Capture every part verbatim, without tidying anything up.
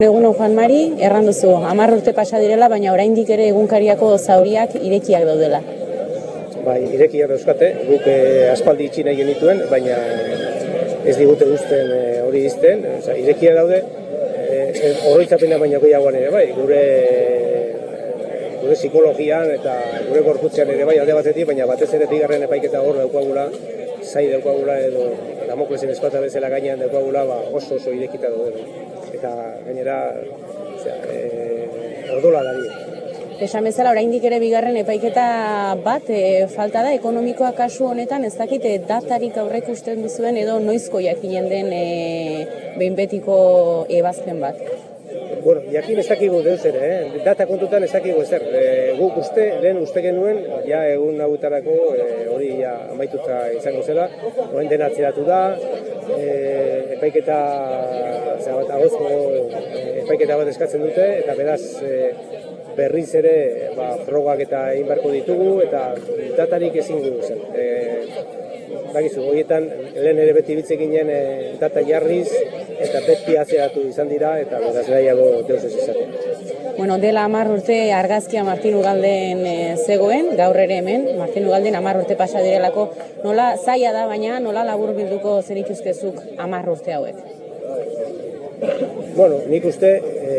Egunon Juan Mari, erran duzu, hamar urte pasa direla, baina oraindik ere egunkariako zauriak irekiak daudela. Bai, irekiak dauzkate, guk eh, aspaldi itxi nahi genituen, baina ez digute guzten eh, hori izten, oza, irekiak daude, eh, oroitzapena baina gehiagoan ere bai, gure gure psikologian eta gure gorputzean ere bai alde batetik, baina batez ere bigarren epaiketa hor daukagula, zai daukagula edo Damoklesen ezpata bezala gainean daukagula, ba, oso oso irekita daude. Eta gainera, osea, eh, ordola dari. Esan bezala, oraindik ere bigarren epaiketa bat e, falta da, ekonomikoa kasu honetan, ez dakit e, datarik aurrek usten duzuen edo noizko jakinen den e, behin betiko ebazpen bat. Bueno, jakin ez dakigu deuz ere, eh? Data kontutan ez dakigu ezer. E, guk uste, lehen uste genuen, ja egun nagutarako e, hori ja amaituta izango zela, orain dena atzeratu da, e, epaiketa, zera bat, agozko e, epaiketa bat eskatzen dute, eta beraz e, berriz ere ba, frogak eta egin beharko ditugu, eta datarik ezin dugu zen. E, Bakizu, horietan lehen ere beti bitze ginen e, data jarriz, eta beti atzeratu izan dira, eta beraz nahiago deus ez izaten. Bueno, dela hamar urte argazkia Martin Ugalden e, zegoen, gaur ere hemen, Martin Ugalden hamar urte pasa direlako, nola zaila da, baina nola labur bilduko zenituzkezuk hamar urte hauek? Bueno, nik uste e,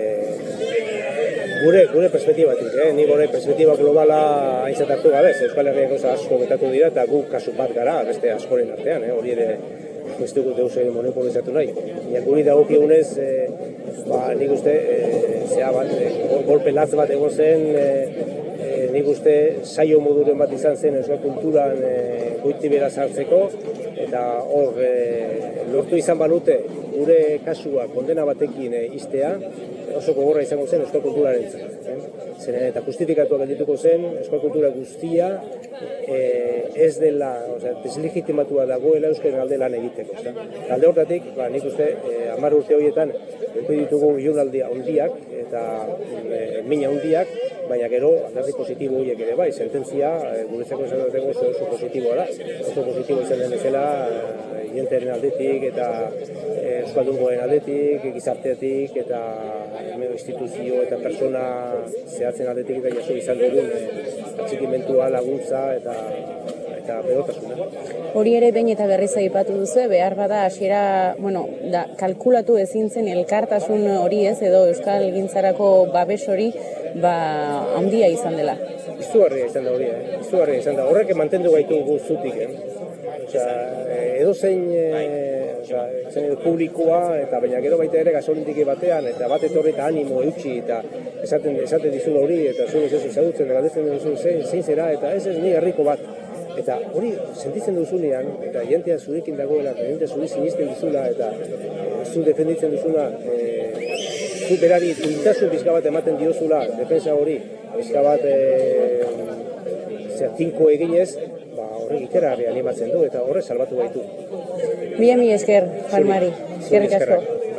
gure, gure perspektibatik, eh? Nik gure perspektiba globala aintzat hartu gabe, Euskal Herriak gauza asko betatu dira, eta guk kasu bat gara, beste askoren artean, eh? Hori ere ez dugu deus ere monopolizatu nahi. Ia guri dagokigunez, e, ba, nik uste, e, zea bat, e, golpe latz bat egon zen, e, e, nik uste saio moduren bat izan zen euskal kulturan e, goitibera sartzeko, eta hor e, lortu izan balute gure kasua kondena batekin e, iztea, oso gogorra izango zen euskal kulturaren zen. Eh? Zeren eta justifikatuak geldituko zen euskal kultura guztia eh, ez dela, osea, deslegitimatua dagoela euskal alde lan egiteko. Alde hortatik, ba, nik uste, eh, hamar urte horietan eduki ditugu ilunaldi handiak eta eh, mina handiak, baina gero alderdi positibo horiek ere bai, sententzia eh, guretzako esan dut oso, oso positiboa da. Oso positibo izan den bezala, eh, jenteren aldetik eta eh, euskaldungoen aldetik, gizarteatik eta instituzio eta persona zehatzen aldetik eta jaso izan dugun e, atxikimentua, laguntza eta eta berotasuna. Hori ere behin eta berriz aipatu duzu, behar bada hasiera, bueno, da, kalkulatu ezin zen elkartasun hori ez, edo euskal gintzarako babes hori, ba, handia izan dela. Izugarria izan da hori, eh? Izugarria izan da. Horrek mantendu gaitu guztutik, eh? Osea, edo zein e, Osea, publikoa, eta baina gero baita ere gasolintiki batean, eta bat etorri eta animo eutxi, eta esaten, esaten dizun hori, eta zuen ez ez zagutzen, eta galdetzen duzun zein, zein zera, eta ez ez ni herriko bat. Eta hori sentitzen duzunean, eta jentea zurekin dagoela, eta jentea zure sinisten dizula, eta zu defenditzen duzuna, e, zu berari intasun bizka bat ematen diozula, defensa hori, bizka bat e, zera, tinko eginez, ba, horrek ikera animatzen du, eta horre salbatu gaitu. Bien, mi esker, Juan Mari. Eskerrik asko.